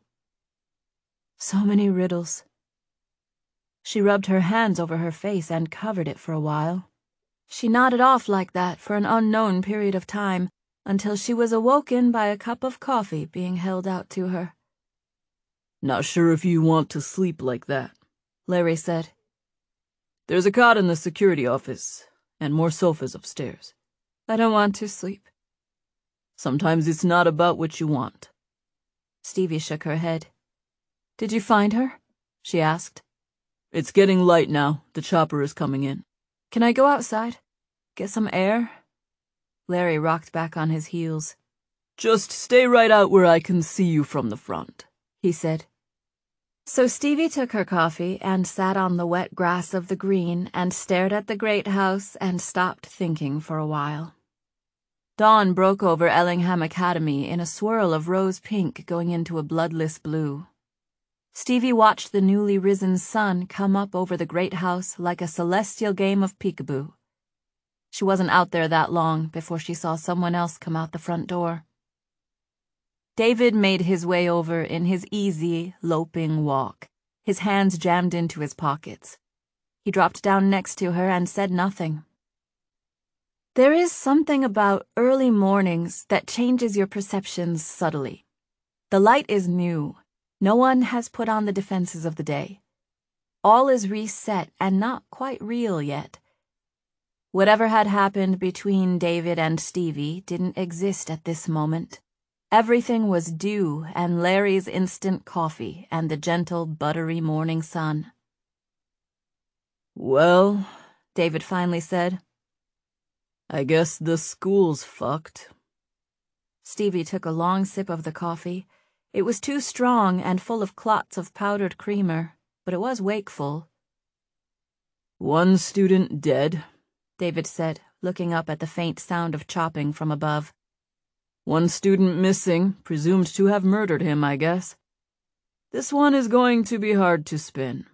So many riddles. She rubbed her hands over her face and covered it for a while. She nodded off like that for an unknown period of time, until she was awoken by a cup of coffee being held out to her. "Not sure if you want to sleep like that," Larry said. "There's a cot in the security office, and more sofas upstairs." "I don't want to sleep." "Sometimes it's not about what you want." Stevie shook her head. "Did you find her?" she asked. "It's getting light now. The chopper is coming in." "Can I go outside? Get some air?" Larry rocked back on his heels. "Just stay right out where I can see you from the front," he said. So Stevie took her coffee and sat on the wet grass of the green and stared at the great house and stopped thinking for a while. Dawn broke over Ellingham Academy in a swirl of rose pink going into a bloodless blue. Stevie watched the newly risen sun come up over the great house like a celestial game of peekaboo. She wasn't out there that long before she saw someone else come out the front door. David made his way over in his easy, loping walk, his hands jammed into his pockets. He dropped down next to her and said nothing. There is something about early mornings that changes your perceptions subtly. The light is new. No one has put on the defenses of the day. All is reset and not quite real yet. Whatever had happened between David and Stevie didn't exist at this moment, Everything was dew and Larry's instant coffee and the gentle, buttery morning sun. "Well," David finally said, "I guess the school's fucked." Stevie took a long sip of the coffee. It was too strong and full of clots of powdered creamer, but it was wakeful. "One student dead," David said, looking up at the faint sound of chopping from above. "One student missing, presumed to have murdered him, I guess. This one is going to be hard to spin."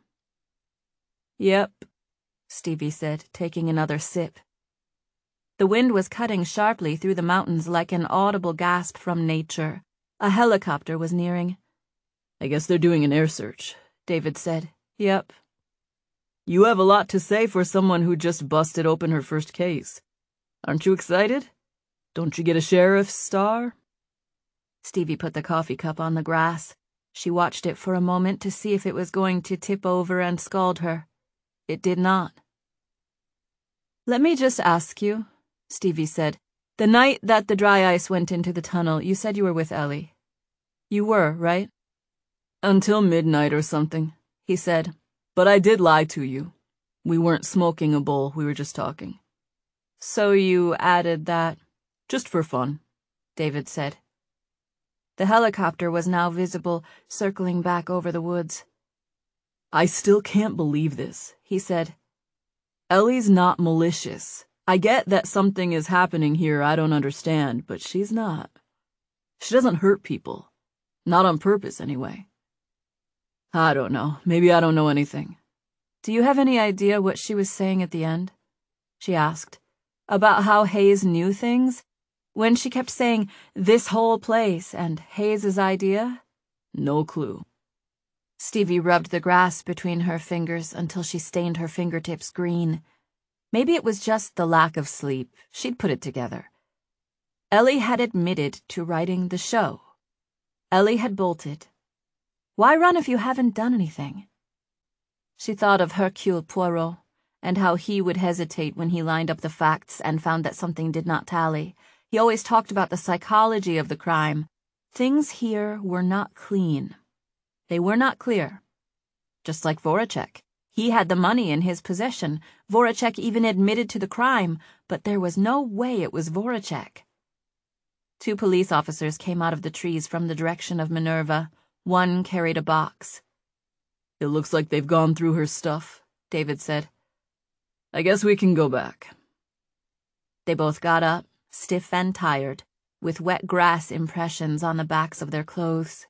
"Yep," Stevie said, taking another sip. The wind was cutting sharply through the mountains like an audible gasp from nature. A helicopter was nearing. "I guess they're doing an air search," David said. "Yep." "You have a lot to say for someone who just busted open her first case. Aren't you excited? Don't you get a sheriff's star?" Stevie put the coffee cup on the grass. She watched it for a moment to see if it was going to tip over and scald her. It did not. "Let me just ask you," Stevie said. "The night that the dry ice went into the tunnel, you said you were with Ellie. You were, right?" "Until midnight or something," he said. "But I did lie to you. We weren't smoking a bowl, we were just talking." "So you added that?" "Just for fun," David said. The helicopter was now visible, circling back over the woods. "I still can't believe this," he said. "Ellie's not malicious. I get that something is happening here I don't understand, but she's not. She doesn't hurt people. Not on purpose, anyway. I don't know. Maybe I don't know anything." "Do you have any idea what she was saying at the end?" she asked. "About how Hayes knew things? When she kept saying, 'this whole place' and Hayes's idea?" "No clue." Stevie rubbed the grass between her fingers until she stained her fingertips green. Maybe it was just the lack of sleep. She'd put it together. Ellie had admitted to writing the show. Ellie had bolted. Why run if you haven't done anything? She thought of Hercule Poirot and how he would hesitate when he lined up the facts and found that something did not tally. He always talked about the psychology of the crime. Things here were not clean. They were not clear. Just like Voracek. He had the money in his possession. Voracek even admitted to the crime, but there was no way it was Voracek. 2 police officers came out of the trees from the direction of Minerva. One carried a box. "It looks like they've gone through her stuff," David said. "I guess we can go back." They both got up, stiff and tired, with wet grass impressions on the backs of their clothes.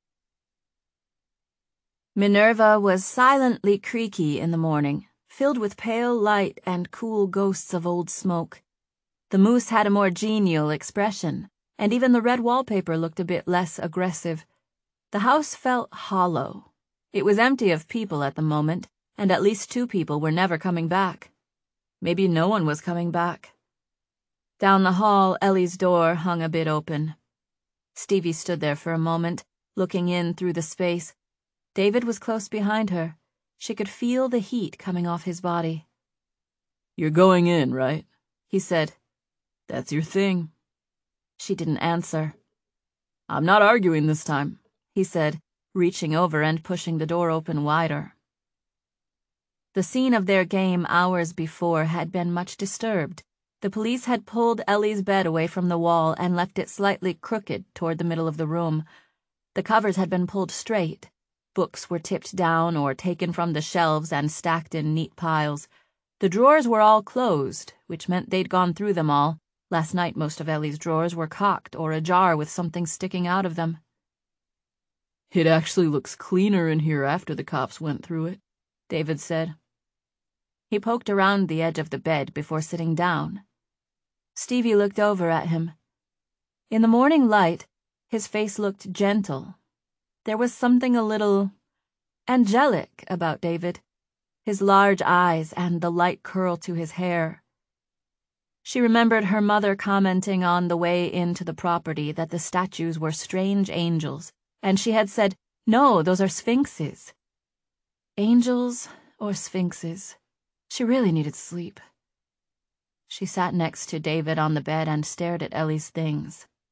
Minerva was silently creaky in the morning, filled with pale light and cool ghosts of old smoke. The moose had a more genial expression, and even the red wallpaper looked a bit less aggressive. The house felt hollow. It was empty of people at the moment, and at least 2 people were never coming back. Maybe no one was coming back. Down the hall, Ellie's door hung a bit open. Stevie stood there for a moment, looking in through the space. David was close behind her. She could feel the heat coming off his body. "You're going in, right?" he said. "That's your thing." She didn't answer. "I'm not arguing this time," he said, reaching over and pushing the door open wider. The scene of their game hours before had been much disturbed. The police had pulled Ellie's bed away from the wall and left it slightly crooked toward the middle of the room. The covers had been pulled straight. Books were tipped down or taken from the shelves and stacked in neat piles. The drawers were all closed, which meant they'd gone through them all. Last night most of Ellie's drawers were cocked or ajar with something sticking out of them. "It actually looks cleaner in here after the cops went through it," David said. He poked around the edge of the bed before sitting down. Stevie looked over at him. In the morning light, his face looked gentle. There was something a little angelic about David, his large eyes and the light curl to his hair. She remembered her mother commenting on the way into the property that the statues were strange angels, and she had said, "No, those are sphinxes." Angels or sphinxes? She really needed sleep. She sat next to David on the bed and stared at Ellie's things.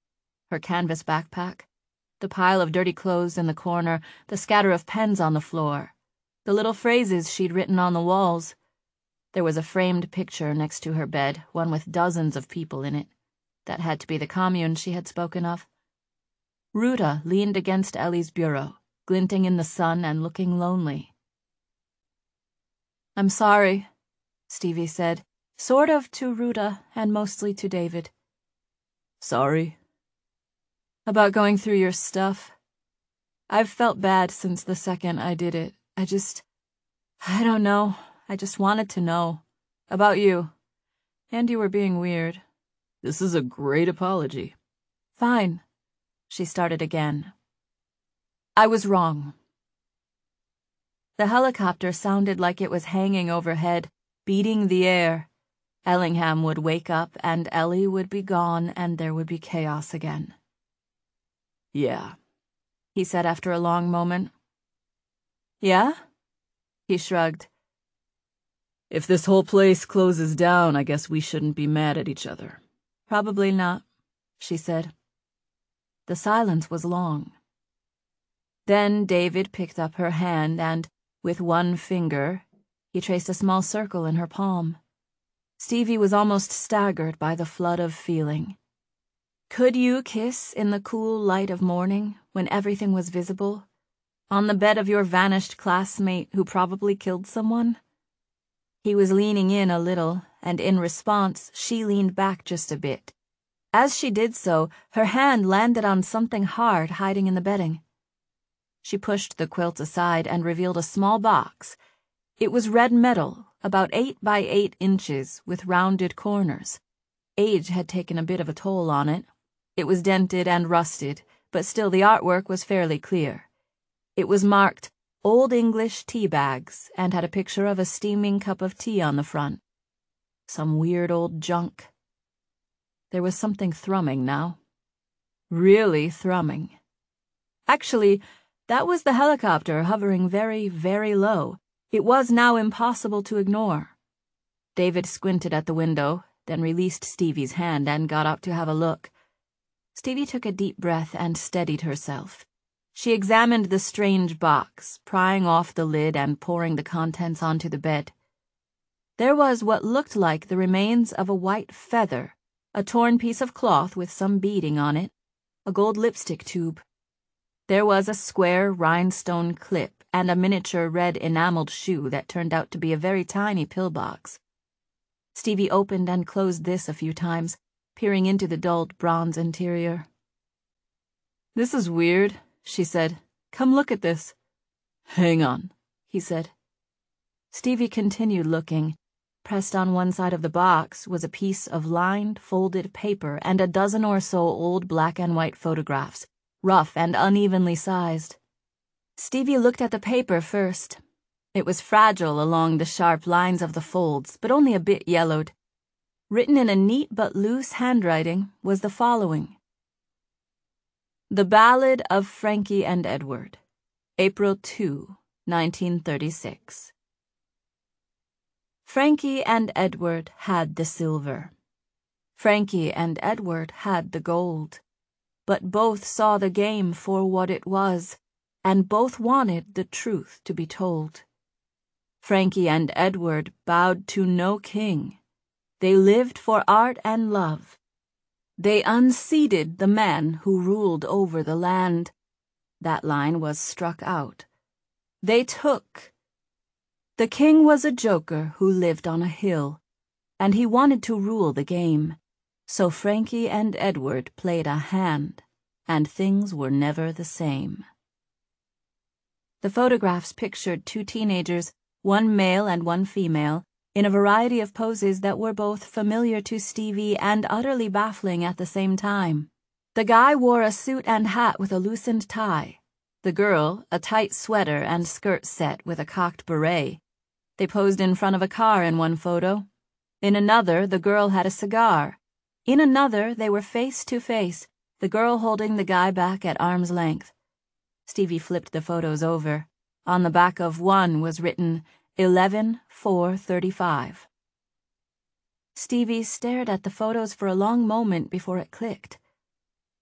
her canvas backpack, the pile of dirty clothes in the corner, the scatter of pens on the floor, the little phrases she'd written on the walls. There was a framed picture next to her bed, one with dozens of people in it. That had to be the commune she had spoken of. Ruta leaned against Ellie's bureau, glinting in the sun and looking lonely. "I'm sorry," Stevie said, sort of to Ruta and mostly to David. "Sorry?" "About going through your stuff. I've felt bad since the second I did it. I don't know. I just wanted to know. About you. And you were being weird." "This is a great apology." "Fine." She started again. "I was wrong." The helicopter sounded like it was hanging overhead, beating the air. Ellingham would wake up and Ellie would be gone and there would be chaos again. "Yeah," he said after a long moment. "Yeah?" He shrugged. "If this whole place closes down, I guess we shouldn't be mad at each other." "Probably not," she said. The silence was long. Then David picked up her hand and, with one finger, he traced a small circle in her palm. Stevie was almost staggered by the flood of feeling. Could you kiss in the cool light of morning, when everything was visible? On the bed of your vanished classmate who probably killed someone? He was leaning in a little, and in response, she leaned back just a bit. As she did so, her hand landed on something hard hiding in the bedding. She pushed the quilt aside and revealed a small box. It was red metal, about 8 by 8 inches, with rounded corners. Age had taken a bit of a toll on it. It was dented and rusted, but still the artwork was fairly clear. It was marked Old English Tea Bags and had a picture of a steaming cup of tea on the front. Some weird old junk. There was something thrumming now. Really thrumming. Actually, that was the helicopter hovering very, very low. It was now impossible to ignore. David squinted at the window, then released Stevie's hand and got up to have a look. Stevie took a deep breath and steadied herself. She examined the strange box, prying off the lid and pouring the contents onto the bed. There was what looked like the remains of a white feather, a torn piece of cloth with some beading on it, a gold lipstick tube. There was a square rhinestone clip and a miniature red enameled shoe that turned out to be a very tiny pillbox. Stevie opened and closed this a few times, peering into the dulled bronze interior. "This is weird," she said. "Come look at this." "Hang on," he said. Stevie continued looking. Pressed on one side of the box was a piece of lined, folded paper and a dozen or so old black and white photographs, rough and unevenly sized. Stevie looked at the paper first. It was fragile along the sharp lines of the folds, but only a bit yellowed. Written in a neat but loose handwriting was the following: The Ballad of Frankie and Edward, April 2, 1936. Frankie and Edward had the silver. Frankie and Edward had the gold. But both saw the game for what it was, and both wanted the truth to be told. Frankie and Edward bowed to no king. They lived for art and love. They unseated the man who ruled over the land. That line was struck out. They took. The king was a joker who lived on a hill, and he wanted to rule the game. So Frankie and Edward played a hand, and things were never the same. The photographs pictured two teenagers, one male and one female, in a variety of poses that were both familiar to Stevie and utterly baffling at the same time. The guy wore a suit and hat with a loosened tie. The girl, a tight sweater and skirt set with a cocked beret. They posed in front of a car in one photo. In another, the girl had a cigar. In another, they were face to face, the girl holding the guy back at arm's length. Stevie flipped the photos over. On the back of one was written 11/4/35. Stevie stared at the photos for a long moment before it clicked.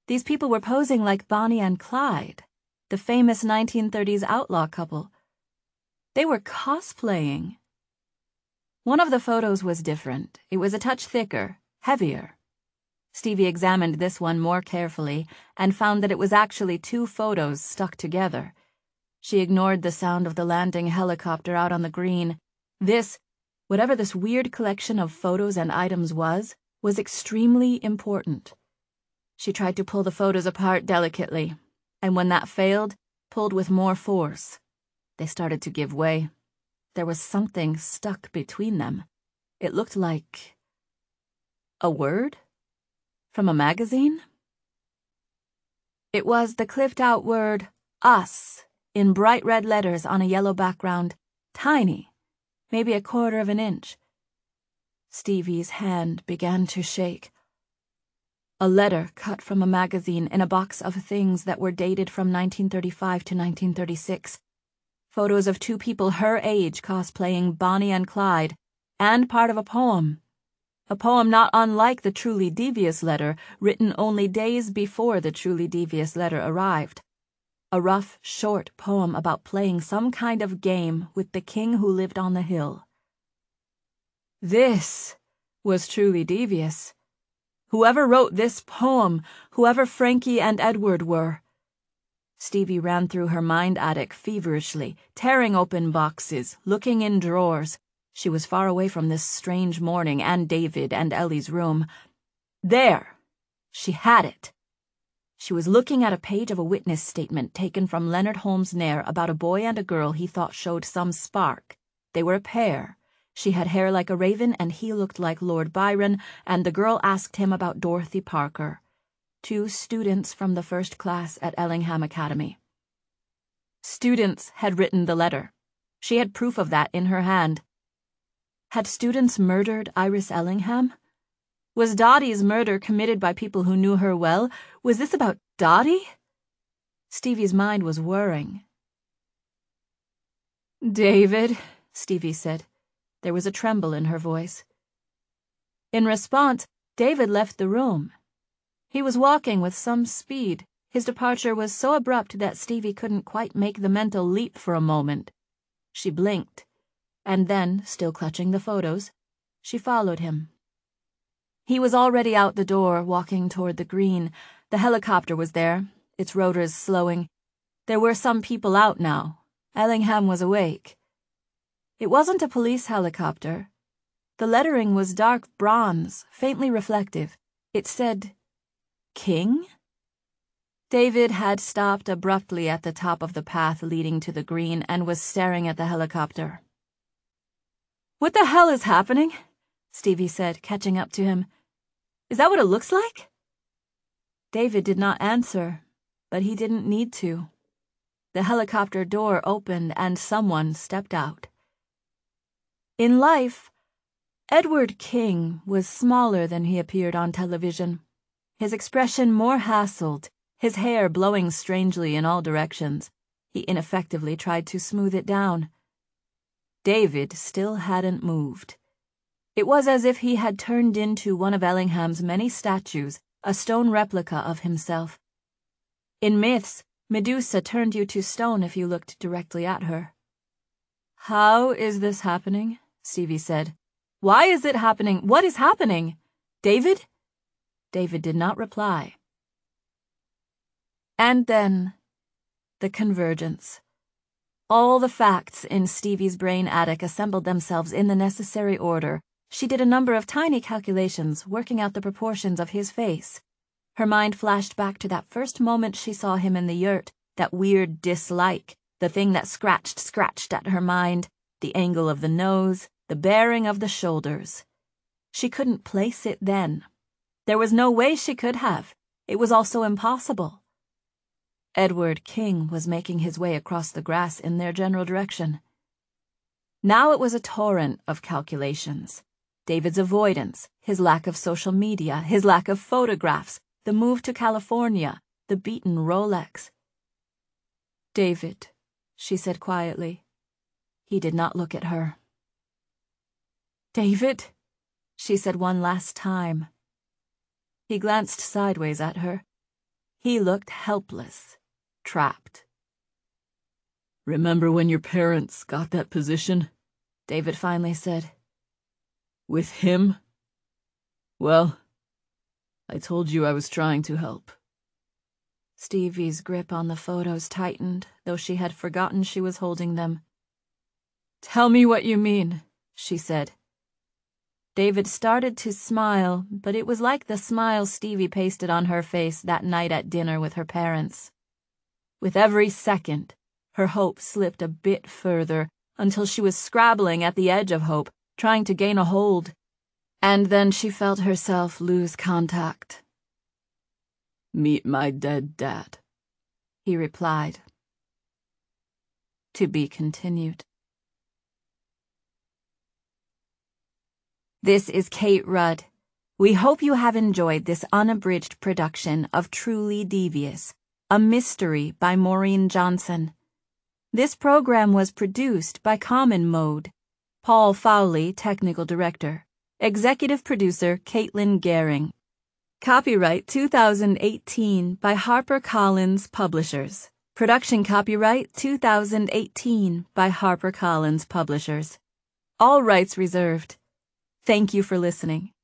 These people were posing like Bonnie and Clyde, the famous 1930s outlaw couple. They were cosplaying. One of the photos was different. It was a touch thicker, heavier. Stevie examined this one more carefully and found that it was actually two photos stuck together. She ignored the sound of the landing helicopter out on the green. Whatever this weird collection of photos and items was extremely important. She tried to pull the photos apart delicately, and when that failed, pulled with more force. They started to give way. There was something stuck between them. It looked like a word from a magazine. It was the clipped-out word, us, in bright red letters on a yellow background, tiny, maybe a quarter of an inch. Stevie's hand began to shake. A letter cut from a magazine in a box of things that were dated from 1935 to 1936. Photos of two people her age cosplaying Bonnie and Clyde, and part of a poem. A poem not unlike the Truly Devious letter, written only days before the Truly Devious letter arrived. A rough, short poem about playing some kind of game with the king who lived on the hill. This was Truly Devious. Whoever wrote this poem, whoever Frankie and Edward were. Stevie ran through her mind attic feverishly, tearing open boxes, looking in drawers. She was far away from this strange morning and David and Ellie's room. There! She had it. She was looking at a page of a witness statement taken from Leonard Holmes Nair about a boy and a girl he thought showed some spark. They were a pair. She had hair like a raven and he looked like Lord Byron, and the girl asked him about Dorothy Parker. 2 students from the first class at Ellingham Academy. Students had written the letter. She had proof of that in her hand. Had students murdered Iris Ellingham? Was Dottie's murder committed by people who knew her well? Was this about Dottie? Stevie's mind was whirring. "David," Stevie said. There was a tremble in her voice. In response, David left the room. He was walking with some speed. His departure was so abrupt that Stevie couldn't quite make the mental leap for a moment. She blinked, and then, still clutching the photos, she followed him. He was already out the door, walking toward the green. The helicopter was there, its rotors slowing. There were some people out now. Ellingham was awake. It wasn't a police helicopter. The lettering was dark bronze, faintly reflective. It said, "King?" David had stopped abruptly at the top of the path leading to the green and was staring at the helicopter. "What the hell is happening?" Stevie said, catching up to him. "Is that what it looks like?" David did not answer, but he didn't need to. The helicopter door opened and someone stepped out. In life, Edward King was smaller than he appeared on television, his expression more hassled, his hair blowing strangely in all directions. He ineffectively tried to smooth it down. David still hadn't moved. It was as if he had turned into one of Ellingham's many statues, a stone replica of himself. In myths, Medusa turned you to stone if you looked directly at her. "How is this happening?" Stevie said. "Why is it happening? What is happening? David?" David did not reply. And then, the convergence. All the facts in Stevie's brain attic assembled themselves in the necessary order. She did a number of tiny calculations, working out the proportions of his face. Her mind flashed back to that first moment she saw him in the yurt, that weird dislike, the thing that scratched at her mind, the angle of the nose, the bearing of the shoulders. She couldn't place it then. There was no way she could have. It was also impossible. Edward King was making his way across the grass in their general direction. Now it was a torrent of calculations. David's avoidance, his lack of social media, his lack of photographs, the move to California, the beaten Rolex. "David," she said quietly. He did not look at her. "David," she said one last time. He glanced sideways at her. He looked helpless, trapped. "Remember when your parents got that position?" David finally said. "With him? Well, I told you I was trying to help." Stevie's grip on the photos tightened, though she had forgotten she was holding them. "Tell me what you mean," she said. David started to smile, but it was like the smile Stevie pasted on her face that night at dinner with her parents. With every second, her hope slipped a bit further until she was scrabbling at the edge of hope, trying to gain a hold. And then she felt herself lose contact. "Meet my dead dad," he replied. To be continued. This is Kate Rudd. We hope you have enjoyed this unabridged production of Truly Devious, a mystery by Maureen Johnson. This program was produced by Common Mode. Paul Fowley, Technical Director. Executive Producer Caitlin Gehring. Copyright 2018 by HarperCollins Publishers. Production copyright 2018 by HarperCollins Publishers. All rights reserved. Thank you for listening.